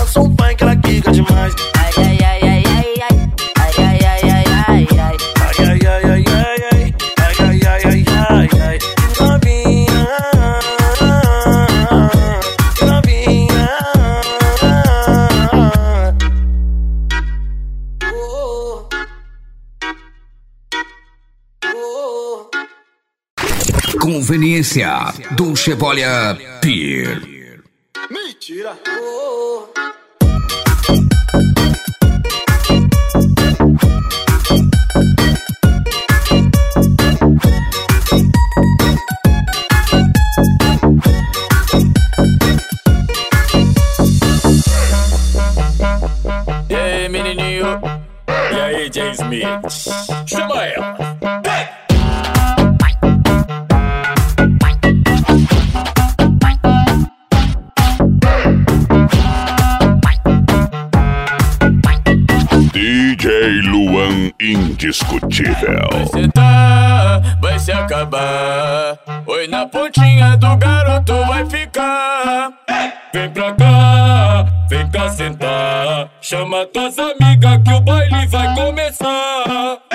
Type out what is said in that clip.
dança um funk, ela quica demais. Ai, ai, ai, ai, ai, ai. Ai, ai, ai, ai, ai, ai. Ai, ai, ai, ai, ai, ai. Ai, ai, ai, ai, ai, ai. Novinha, novinha. Conveniência do Chevolha Pier. Mentira. E aí, menininho? E aí, Jay Smith? Chama ela! DJ Luan Indiscutível. Vai sentar, vai se acabar. Oi, na pontinha do garoto vai ficar. Vem pra cá sentar. Chama tuas amigas que o baile vai começar.